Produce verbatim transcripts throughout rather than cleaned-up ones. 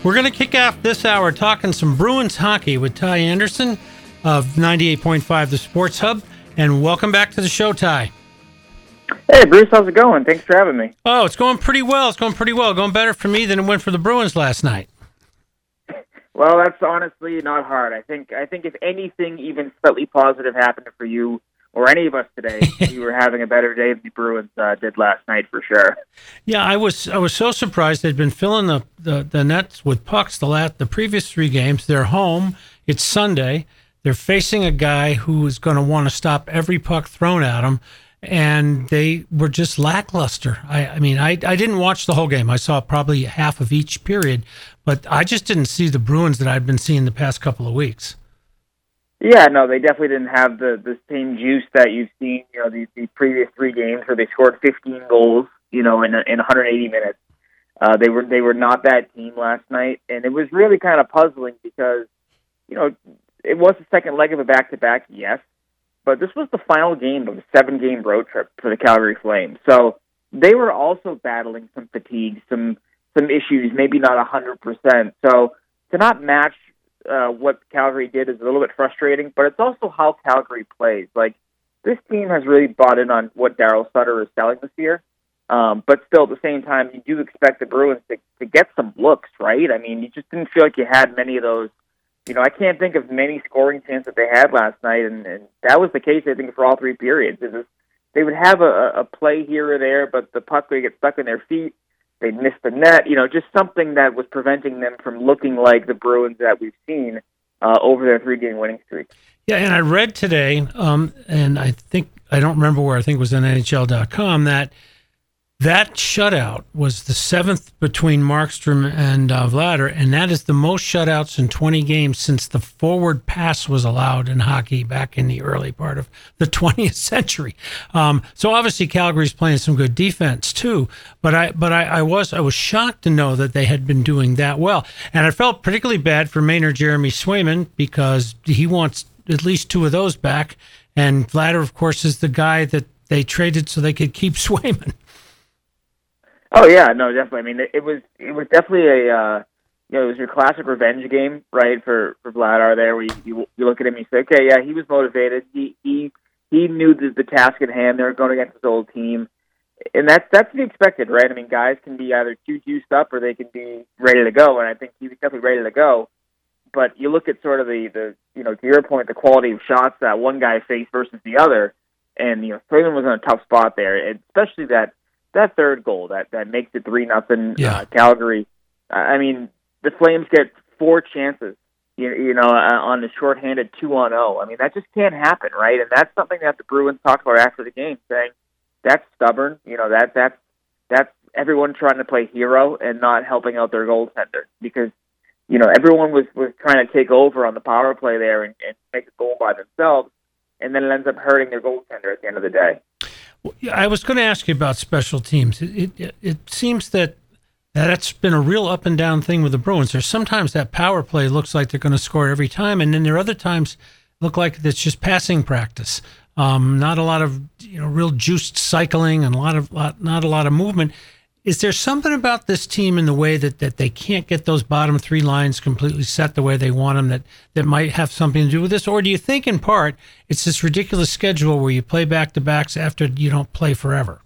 We're going to kick off this hour talking some Bruins hockey with Ty Anderson of ninety-eight point five The Sports Hub. And welcome back to the show, Ty. Hey, Bruce, how's it going? Thanks for having me. Oh, it's going pretty well. It's going pretty well. Going better for me than it went for the Bruins last night. Well, that's honestly not hard. I think I think if anything even slightly positive happened for you or any of us today, we were having a better day than the Bruins uh, did last night for sure. Yeah, I was I was so surprised. They'd been filling the, the, the nets with pucks the last, the previous three games. They're home. It's Sunday. They're facing a guy who is going to want to stop every puck thrown at him, and they were just lackluster. I, I mean, I, I didn't watch the whole game. I saw probably half of each period, but I just didn't see the Bruins that I've been seeing the past couple of weeks. Yeah, no, they definitely didn't have the, the same juice that you've seen, you know, the, the previous three games where they scored fifteen goals, you know, in in one hundred eighty minutes. Uh, they were they were not that team last night, and it was really kind of puzzling because, you know, it was the second leg of a back-to-back, yes, but this was the final game of a seven-game road trip for the Calgary Flames. So they were also battling some fatigue, some some issues, maybe not one hundred percent. So to not match uh, what Calgary did is a little bit frustrating, but it's also how Calgary plays. Like, this team has really bought in on what Daryl Sutter is selling this year, um, but still at the same time, you do expect the Bruins to, to get some looks, right? I mean, you just didn't feel like you had many of those. You know, I can't think of many scoring chances that they had last night, and, and that was the case, I think, for all three periods. It was, they would have a, a play here or there, but the puck would get stuck in their feet. They'd miss the net, you know, just something that was preventing them from looking like the Bruins that we've seen uh, over their three-game winning streak. Yeah, and I read today, um, and I think, I don't remember where, I think it was on N H L dot com, that that shutout was the seventh between Markstrom and uh, Vladar, and that is the most shutouts in twenty games since the forward pass was allowed in hockey back in the early part of the twentieth century. Um, so obviously Calgary's playing some good defense too, but I but I, I was I was shocked to know that they had been doing that well, and I felt particularly bad for Maynard Jeremy Swayman because he wants at least two of those back, and Vladar, of course, is the guy that they traded so they could keep Swayman. Oh yeah, no, definitely. I mean, it, it was it was definitely a uh, you know, it was your classic revenge game, right? For for Vladar there, where you, you, you look at him, and you say, okay, yeah, he was motivated. He he he knew the, the task at hand. They were going against his old team, and that's that's to be expected, right? I mean, guys can be either too juiced up or they can be ready to go, and I think he was definitely ready to go. But you look at sort of the the you know, to your point, the quality of shots that one guy faced versus the other, and you know, Swayman was in a tough spot there, and especially that. That third goal that, that makes it three nothing yeah. uh, Calgary. Uh, I mean, the Flames get four chances, you, you know, uh, on the shorthanded two on zero. I mean, that just can't happen, right? And that's something that the Bruins talked about after the game, saying that's stubborn. You know, that that's that's everyone trying to play hero and not helping out their goaltender because you know everyone was was trying to take over on the power play there and, and make a goal by themselves, and then it ends up hurting their goaltender at the end of the day. I was going to ask you about special teams. It, it it seems that that's been a real up and down thing with the Bruins. There's sometimes that power play looks like they're going to score every time, and then there are other times look like it's just passing practice. Um, not a lot of you know real juiced cycling and a lot of lot, not a lot of movement. Is there something about this team in the way that, that they can't get those bottom three lines completely set the way they want them that, that might have something to do with this? Or do you think in part it's this ridiculous schedule where you play back-to-backs after you don't play forever?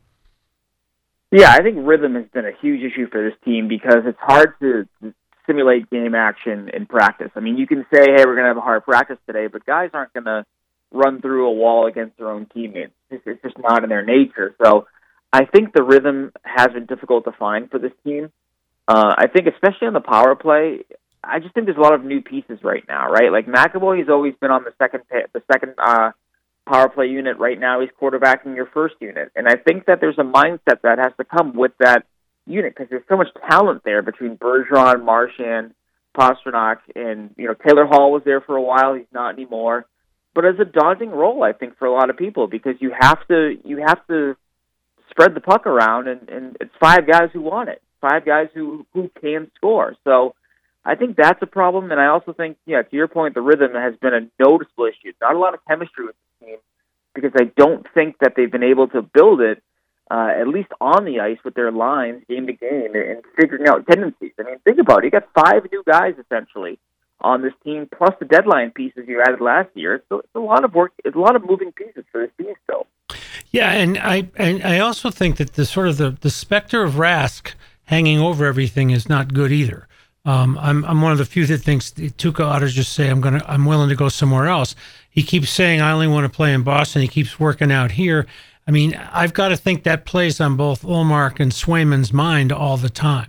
Yeah, I think rhythm has been a huge issue for this team because it's hard to simulate game action in practice. I mean, you can say, hey, we're going to have a hard practice today, but guys aren't going to run through a wall against their own teammates. It's just not in their nature. So I think the rhythm has been difficult to find for this team. Uh, I think especially on the power play, I just think there's a lot of new pieces right now, right? Like McAvoy has always been on the second the second uh, power play unit. Right now he's quarterbacking your first unit. And I think that there's a mindset that has to come with that unit because there's so much talent there between Bergeron, Marchand, Pastrnak, and you know Taylor Hall was there for a while. He's not anymore. But as a daunting role, I think, for a lot of people because you have to you have to spread the puck around, and, and it's five guys who want it, five guys who, who can score. So I think that's a problem, and I also think, yeah, to your point, the rhythm has been a noticeable issue. Not a lot of chemistry with the team because I don't think that they've been able to build it uh, at least on the ice with their lines game to game and figuring out tendencies. I mean, think about it. You got five new guys essentially on this team, plus the deadline pieces you added last year. So it's a lot of work. It's a lot of moving pieces for this team still. Yeah, and I and I also think that the sort of the, the specter of Rask hanging over everything is not good either. Um, I'm I'm one of the few that thinks Tuukka ought to just say I'm gonna I'm willing to go somewhere else. He keeps saying I only want to play in Boston. He keeps working out here. I mean, I've got to think that plays on both Ullmark and Swayman's mind all the time.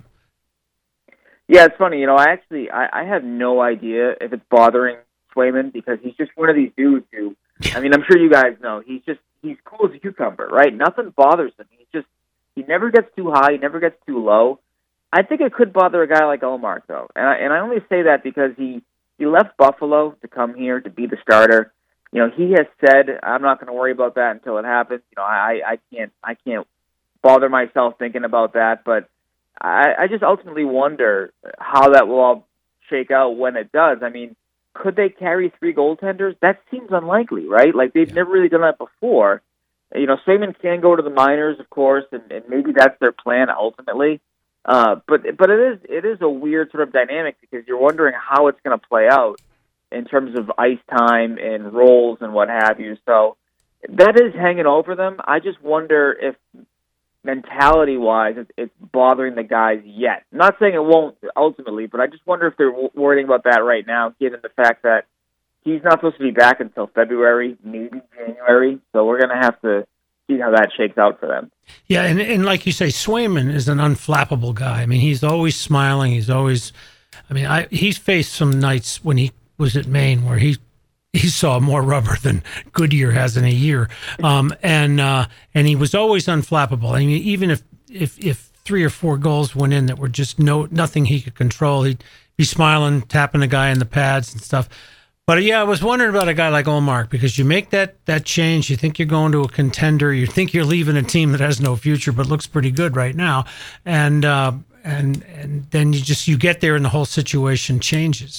Yeah, it's funny. You know, I actually I, I have no idea if it's bothering Swayman because he's just one of these dudes who, I mean, I'm sure you guys know, he's just he's cool as a cucumber, right? Nothing bothers him. He's just he never gets too high, he never gets too low. I think it could bother a guy like Ullmark though, and I, and I only say that because he he left Buffalo to come here to be the starter. You know, he has said, I'm not going to worry about that until it happens. You know, I, I can't I can't bother myself thinking about that. But I, I just ultimately wonder how that will all shake out when it does. I mean, could they carry three goaltenders? That seems unlikely, right? Like, they've never really done that before. You know, Swayman can go to the minors, of course, and, and maybe that's their plan ultimately. Uh, but but it is it is a weird sort of dynamic because you're wondering how it's going to play out in terms of ice time and roles and what have you. So that is hanging over them. I just wonder if mentality-wise it's, it's bothering the guys yet. I'm not saying it won't ultimately, but I just wonder if they're worrying about that right now, given the fact that he's not supposed to be back until February, maybe January. So we're going to have to see how that shakes out for them. Yeah, and, and like you say, Swayman is an unflappable guy. I mean, he's always smiling. He's always, I mean, I, he's faced some nights when he was at Maine where he he saw more rubber than Goodyear has in a year, um, and uh, and he was always unflappable. I mean, even if if if three or four goals went in that were just no nothing he could control, he'd be smiling, tapping the guy in the pads and stuff. But yeah, I was wondering about a guy like Ullmark because you make that that change, you think you're going to a contender, you think you're leaving a team that has no future but looks pretty good right now, and uh, and and then you just you get there and the whole situation changes.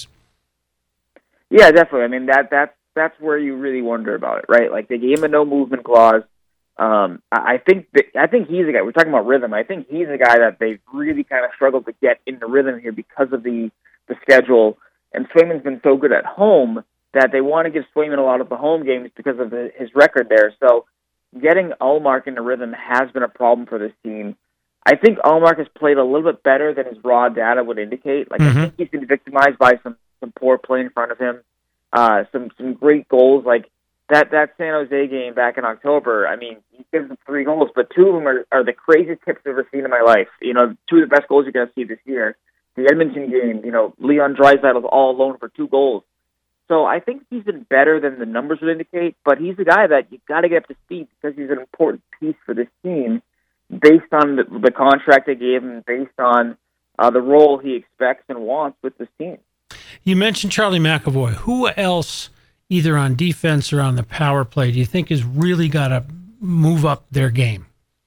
Yeah, definitely. I mean that that's that's where you really wonder about it, right? Like they gave him a no movement clause. Um, I I think that, I think he's a guy. We're talking about rhythm. I think he's a guy that they've really kind of struggled to get into rhythm here because of the the schedule. And Swayman's been so good at home that they want to give Swayman a lot of the home games because of the, his record there. So getting Ullmark into rhythm has been a problem for this team. I think Ullmark has played a little bit better than his raw data would indicate. Like mm-hmm. I think he's been victimized by some, some poor play in front of him, uh, some some great goals. Like that, that San Jose game back in October, I mean, he gives them three goals, but two of them are, are the craziest tips I've ever seen in my life. You know, two of the best goals you're going to see this year. The Edmonton game, you know, Leon Draisaitl all alone for two goals. So I think he's been better than the numbers would indicate, but he's a guy that you've got to get up to speed because he's an important piece for this team based on the, the contract they gave him, based on uh, the role he expects and wants with this team. You mentioned Charlie McAvoy. Who else, either on defense or on the power play, do you think has really got to move up their game?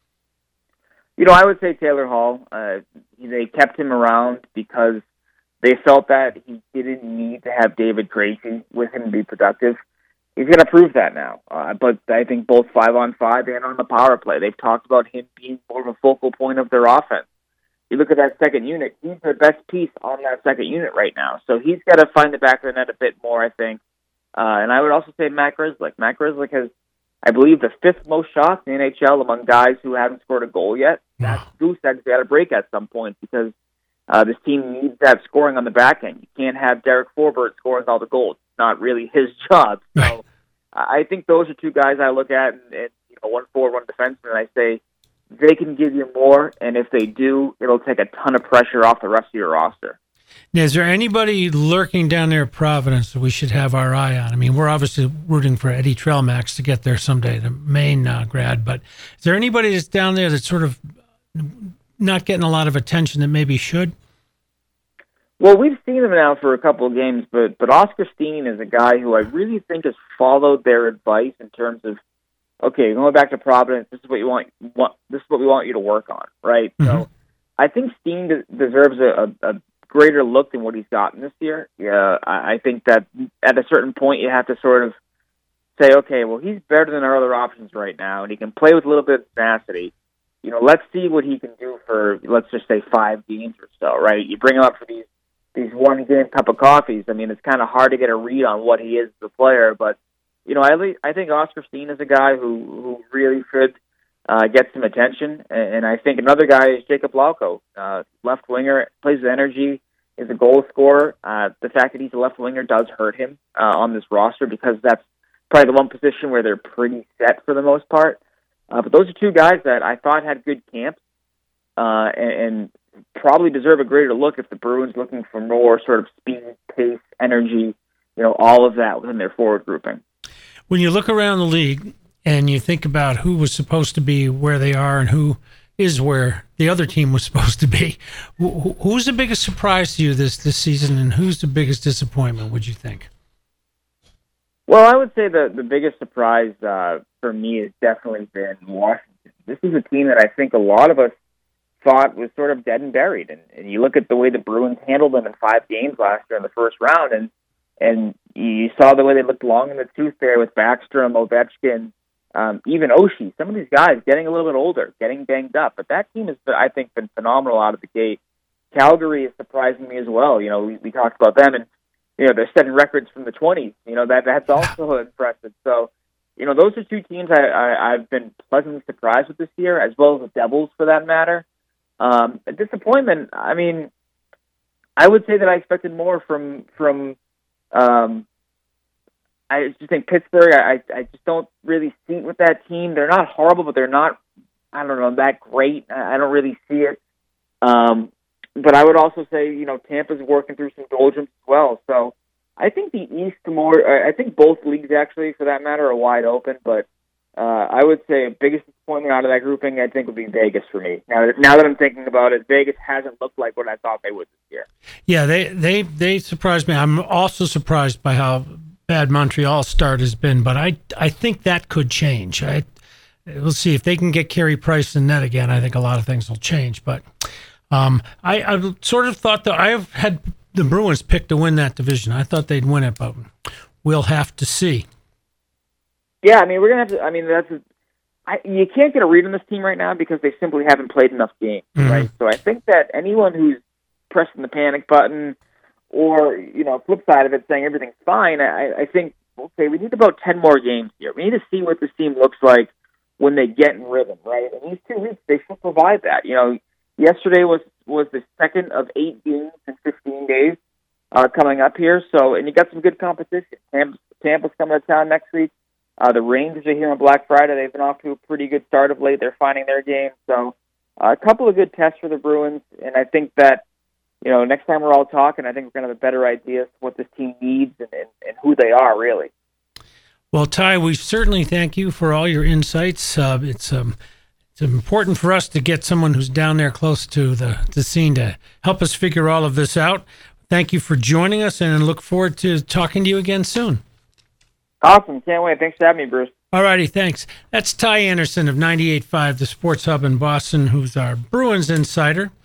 You know, I would say Taylor Hall. Uh, they kept him around because they felt that he didn't need to have David Krejci with him to be productive. He's going to prove that now. Uh, but I think both five on five and on the power play, they've talked about him being more of a focal point of their offense. You look at that second unit, he's the best piece on that second unit right now. So he's got to find the back of the net a bit more, I think. Uh, and I would also say Matt Grzelcyk. Matt Grzelcyk has, I believe, the fifth most shots in the N H L among guys who haven't scored a goal yet. That goose egg's got to break at some point because uh, this team needs to have scoring on the back end. You can't have Derek Forbort scoring all the goals. It's not really his job. So I think those are two guys I look at, and, and you know, one forward, one defenseman, and I say they can give you more, and if they do, it'll take a ton of pressure off the rest of your roster. Now, is there anybody lurking down there at Providence that we should have our eye on? I mean, we're obviously rooting for Eddie Trailmax to get there someday, the Maine uh, grad, but is there anybody that's down there that's sort of not getting a lot of attention that maybe should? Well, we've seen him now for a couple of games, but but Oscar Steen is a guy who I really think has followed their advice in terms of, okay, going back to Providence, this is what you want, want this is what we want you to work on, right? Mm-hmm. So I think Steen de- deserves a, a, a greater look than what he's gotten this year. Yeah, I, I think that at a certain point you have to sort of say, okay, well, he's better than our other options right now, and he can play with a little bit of tenacity. you know, let's see what he can do for, let's just say, five games or so, right? You bring him up for these these one-game cup of coffees. I mean, it's kind of hard to get a read on what he is as a player, but, you know, I, I think Oscar Steen is a guy who, who really should uh, get some attention, and, and I think another guy is Jacob Lauko, uh, left winger, plays with energy, is a goal scorer. Uh, the fact that he's a left winger does hurt him uh, on this roster because that's probably the one position where they're pretty set for the most part. Uh, but those are two guys that I thought had good camps uh, and, and probably deserve a greater look if the Bruins looking for more sort of speed, pace, energy, you know, all of that within their forward grouping. When you look around the league and you think about who was supposed to be where they are and who is where the other team was supposed to be, who's the biggest surprise to you this, this season, and who's the biggest disappointment, would you think? Well, I would say the, the biggest surprise uh, for me has definitely been Washington. This is a team that I think a lot of us thought was sort of dead and buried. And, and you look at the way the Bruins handled them in five games last year in the first round, and and you saw the way they looked long in the tooth there with Backstrom, Ovechkin, um, even Oshie. Some of these guys getting a little bit older, getting banged up. But that team has, I think, been phenomenal out of the gate. Calgary is surprising me as well. You know, we, we talked about them, and you know, they're setting records from the twenties. You know, that that's also impressive. So, you know, those are two teams I, I, I've been pleasantly surprised with this year, as well as the Devils, for that matter. Um, a disappointment, I mean, I would say that I expected more from, from um, I just think Pittsburgh, I, I just don't really see it with that team. They're not horrible, but they're not, I don't know, that great. I don't really see it. Um, but I would also say, you know, Tampa's working through some doldrums as well. So I think the East more, I think both leagues actually, for that matter, are wide open, but Uh, I would say the biggest disappointment out of that grouping, I think, would be Vegas for me. Now that, now that I'm thinking about it, Vegas hasn't looked like what I thought they would this year. Yeah, they, they, they surprised me. I'm also surprised by how bad Montreal's start has been, but I I think that could change. I, we'll see if they can get Carey Price in net again. I think a lot of things will change. But um, I, I sort of thought that I've had the Bruins picked to win that division. I thought they'd win it, but we'll have to see. Yeah, I mean, we're gonna have to. I mean, that's a, I, you can't get a read on this team right now because they simply haven't played enough games, mm-hmm. right? So I think that anyone who's pressing the panic button, or you know, flip side of it, saying everything's fine, I, I think okay, we need about ten more games here. We need to see what this team looks like when they get in rhythm, right? And these two weeks, they should provide that. You know, yesterday was was the second of eight games in fifteen days uh, coming up here. So, and you got some good competition. Tampa, Tampa's coming to town next week. Uh, the Rangers are here on Black Friday. They've been off to a pretty good start of late. They're finding their game. So uh, a couple of good tests for the Bruins. And I think that, you know, next time we're all talking, I think we're going to have a better idea of what this team needs and, and, and who they are, really. Well, Ty, we certainly thank you for all your insights. Uh, it's um, it's important for us to get someone who's down there close to the, the scene to help us figure all of this out. Thank you for joining us, and look forward to talking to you again soon. Awesome. Can't wait. Thanks for having me, Bruce. All righty. Thanks. That's Ty Anderson of ninety-eight point five, the Sports Hub in Boston, who's our Bruins insider.